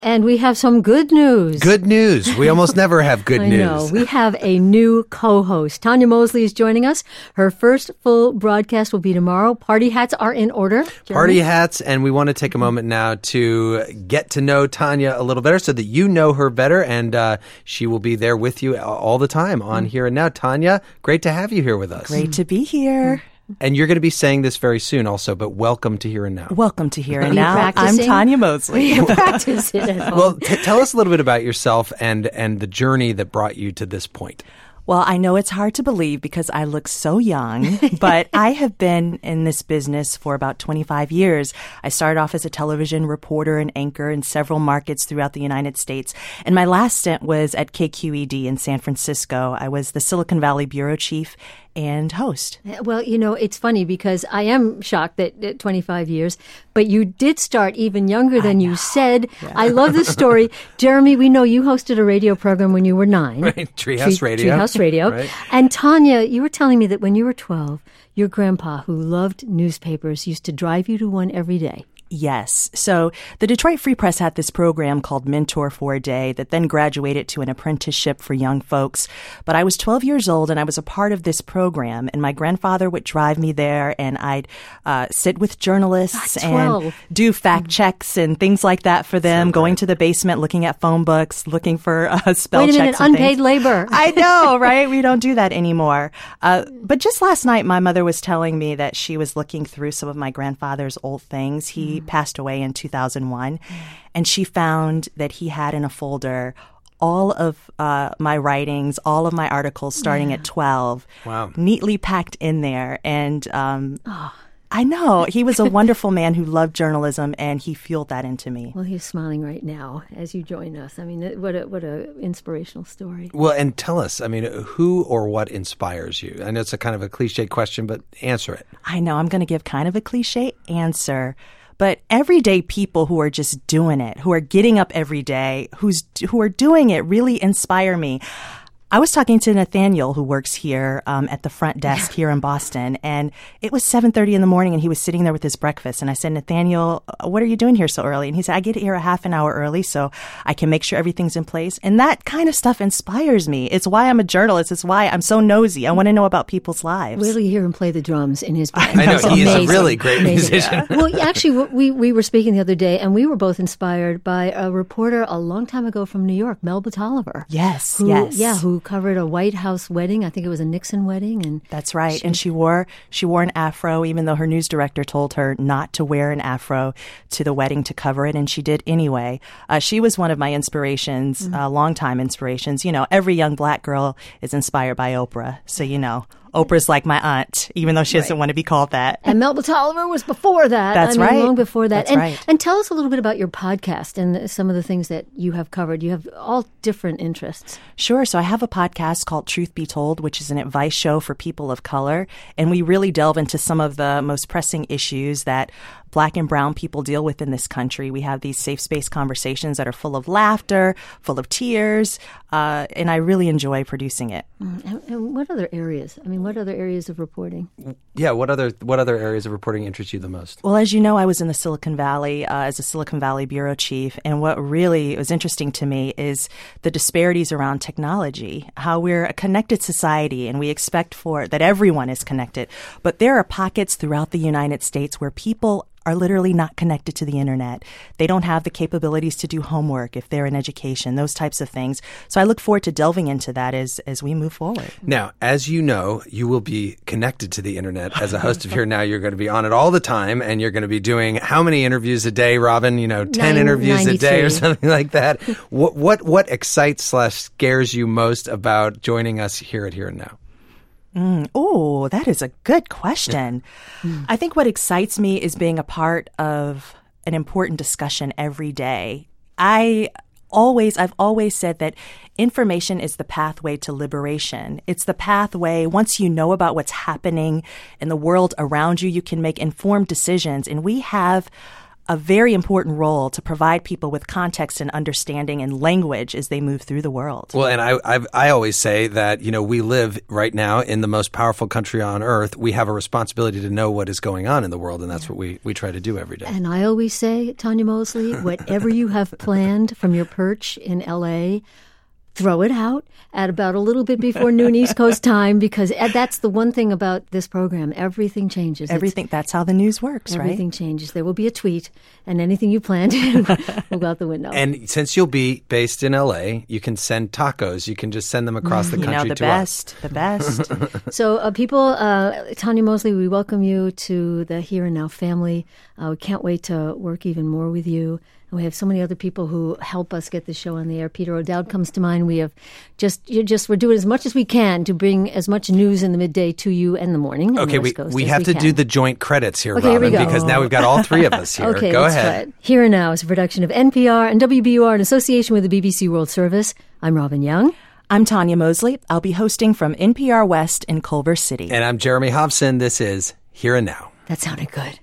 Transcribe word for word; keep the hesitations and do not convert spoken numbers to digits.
And we have some good news. Good news. We almost never have good I news. know. We have a new co-host. Tanya Mosley is joining us. Her first full broadcast will be tomorrow. Party hats are in order. Jeremy? Party hats, and we want to take a moment now to get to know Tanya a little better so that you know her better, and uh, she will be there with you all the time on Here and Now. Tanya, great to have you here with us. Great to be here. And you're going to be saying this very soon also, but welcome to Here and Now. Welcome to Here and Are you Now. practicing? I'm Tanya Mosley. You practice it at home. Well, t- tell us a little bit about yourself and, and the journey that brought you to this point. Well, I know it's hard to believe because I look so young, but I have been in this business for about twenty-five years. I started off as a television reporter and anchor in several markets throughout the United States. And my last stint was at K Q E D in San Francisco. I was the Silicon Valley bureau chief and host. Well, you know, it's funny because I am shocked that at twenty-five years, but you did start even younger than you said. Yeah. I love this story. Jeremy, we know you hosted a radio program when you were nine. Right, Treehouse Tree, Radio. Treehouse Radio. Right. And Tanya, you were telling me that when you were twelve, your grandpa, who loved newspapers, used to drive you to one every day. Yes. So the Detroit Free Press had this program called Mentor for a Day that then graduated to an apprenticeship for young folks. But I was twelve years old and I was a part of this program, and my grandfather would drive me there, and I'd uh, sit with journalists and do fact checks and things like that for them, so going to the basement, looking at phone books, looking for uh, spell checks. Wait a checks. minute, unpaid labor. I know, right? We don't do that anymore. Uh, but just last night, my mother was telling me that she was looking through some of my grandfather's old things. He passed away in two thousand one, and she found that he had in a folder all of uh, my writings, all of my articles starting yeah. at twelve, wow. neatly packed in there. And um, oh. I know. He was a wonderful man who loved journalism, and he fueled that into me. Well, he's smiling right now as you join us. I mean, what a what a inspirational story. Well, and tell us, I mean, who or what inspires you? I know it's a kind of a cliche question, but answer it. I know. I'm going to give kind of a cliche answer. But everyday people who are just doing it, who are getting up every day, who's who are doing it really inspire me. I was talking to Nathaniel, who works here um, at the front desk here in Boston, and it was seven thirty in the morning, and he was sitting there with his breakfast. And I said, Nathaniel, what are you doing here so early? And he said, I get here a half an hour early so I can make sure everything's in place. And that kind of stuff inspires me. It's why I'm a journalist. It's why I'm so nosy. I want to know about people's lives. Wait till you hear him play the drums in his band. I know, he amazing. is a really great amazing. musician. Yeah. Well, actually, we, we were speaking the other day, and we were both inspired by a reporter a long time ago from New York, Melba Tolliver. Yes, who, yes. Yeah, who covered a White House wedding. I think it was a Nixon wedding. And that's right. She, and she wore she wore an afro, even though her news director told her not to wear an afro to the wedding to cover it, and she did anyway. Uh, she was one of my inspirations, mm-hmm. uh, longtime inspirations. You know, every young black girl is inspired by Oprah, so you know. Oprah's like my aunt, even though she doesn't right. want to be called that. And Melba Tolliver was before that. That's I mean, right. long before that. That's and, right. And tell us a little bit about your podcast and some of the things that you have covered. You have all different interests. Sure. So I have a podcast called Truth Be Told, which is an advice show for people of color. And we really delve into some of the most pressing issues that Black and brown people deal with in this country. We have these safe space conversations that are full of laughter, full of tears, uh, and I really enjoy producing it. Mm, and, and what other areas? I mean, what other areas of reporting? Yeah, what other what other areas of reporting interest you the most? Well, as you know, I was in the Silicon Valley uh, as a Silicon Valley bureau chief, and what really was interesting to me is the disparities around technology, how we're a connected society, and we expect for that everyone is connected, but there are pockets throughout the United States where people are literally not connected to the internet. They don't have the capabilities to do homework if they're in education, those types of things. So I look forward to delving into that as as we move forward. Now, as you know, you will be connected to the internet as a host of Here Now. You're going to be on it all the time, and you're going to be doing how many interviews a day, Robin? You know, ten Nine, interviews ninety-three. A day or something like that. what what what excites slash scares you most about joining us here at Here and Now? Mm, oh, that is a good question. mm. I think what excites me is being a part of an important discussion every day. I always, I've always said that information is the pathway to liberation. It's the pathway, once you know about what's happening in the world around you, you can make informed decisions. And we have a very important role to provide people with context and understanding and language as they move through the world. Well, and I I've, I always say that, you know, we live right now in the most powerful country on earth. We have a responsibility to know what is going on in the world, and that's yeah. what we, we try to do every day. And I always say, Tanya Mosley, whatever you have planned from your perch in L A, throw it out at about a little bit before noon East Coast time, because that's the one thing about this program. Everything changes. Everything. It's, that's how the news works, everything right? Everything changes. There will be a tweet, and anything you planned will go out the window. And since you'll be based in L A, you can send tacos. You can just send them across the country you know, the to best, us. The best. So uh, people, uh, Tanya Mosley, we welcome you to the Here and Now family. Uh, we can't wait to work even more with you. And we have so many other people who help us get the show on the air. Peter O'Dowd comes to mind. We have just, you're just, we're doing as much as we can to bring as much news in the midday to you in the morning. Okay, we, we have we to can. do the joint credits here, okay, Robin, here because now we've got all three of us here. Okay, go let's ahead. Try it. Here and Now is a production of N P R and W B U R in association with the B B C World Service. I'm Robin Young. I'm Tanya Mosley. I'll be hosting from N P R West in Culver City. And I'm Jeremy Hobson. This is Here and Now. That sounded good.